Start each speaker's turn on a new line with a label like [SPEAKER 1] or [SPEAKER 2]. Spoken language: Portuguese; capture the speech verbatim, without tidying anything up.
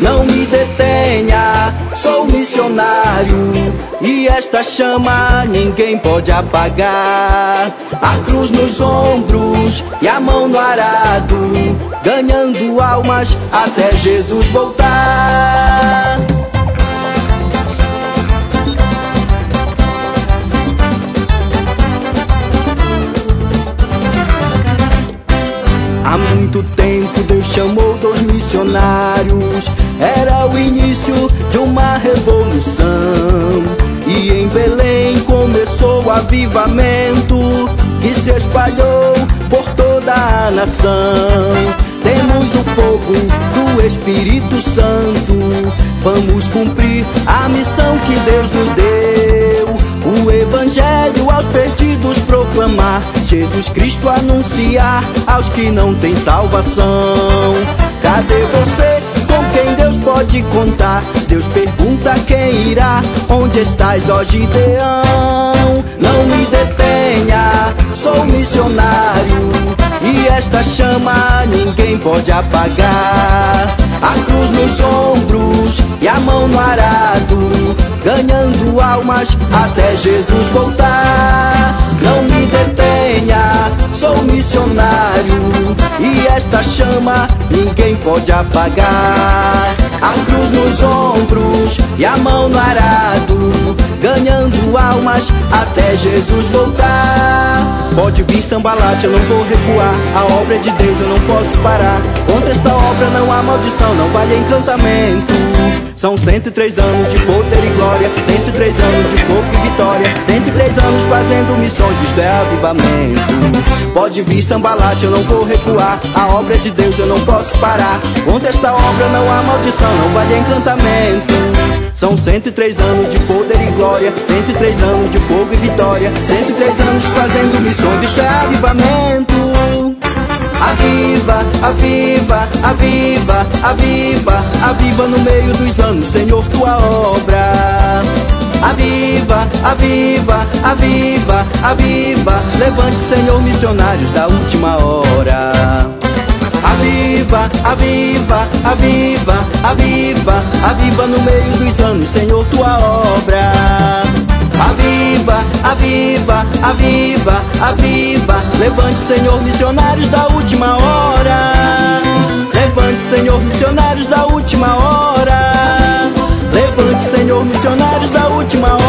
[SPEAKER 1] não me detenha, sou missionário e esta chama ninguém pode apagar. A cruz nos ombros e a mão no arado, ganhando almas até Jesus voltar. Há muito tempo Deus chamou dois missionários, era o início de uma revolução. E em Belém começou o avivamento que se espalhou por toda a nação. Temos o fogo do Espírito Santo, vamos cumprir a missão que Deus nos deu. O Evangelho aos perdidos proclamar, Jesus Cristo anunciar aos que não têm salvação. Cadê você com quem Deus pode contar? Deus pergunta quem irá, onde estás, ó Gideão? Não me detenha, sou missionário e esta chama ninguém pode apagar. A cruz nos ombros e a mão no arado, ganhando almas até Jesus voltar. Não me detenha, sou missionário e esta chama ninguém pode apagar. A cruz nos ombros e a mão no arado, ganhando almas até Jesus voltar. Pode vir sambalate, eu não vou recuar, a obra é de Deus, eu não posso parar. Contra esta obra não há maldição, não vale encantamento. São cento e três anos de poder e glória, cento e três anos de fogo e vitória, cento e três anos fazendo missões, isto é avivamento. Pode vir sambalate, eu não vou recuar, a obra é de Deus, eu não posso parar. Contra esta obra não há maldição, não vale encantamento. São cento e três anos de poder e glória, cento e três anos de fogo e vitória, cento e três anos fazendo missões, isto é avivamento. Aviva, aviva, aviva, aviva, aviva no meio dos anos, Senhor, tua obra. Aviva, aviva, aviva, aviva, levante, Senhor, missionários da última hora. Aviva, aviva, aviva, aviva, aviva no meio dos anos, Senhor, tua obra. Aviva, aviva, aviva, aviva, levante, Senhor, missionários da última hora. Levante, Senhor, missionários da última hora. Levante, Senhor, missionários da última hora.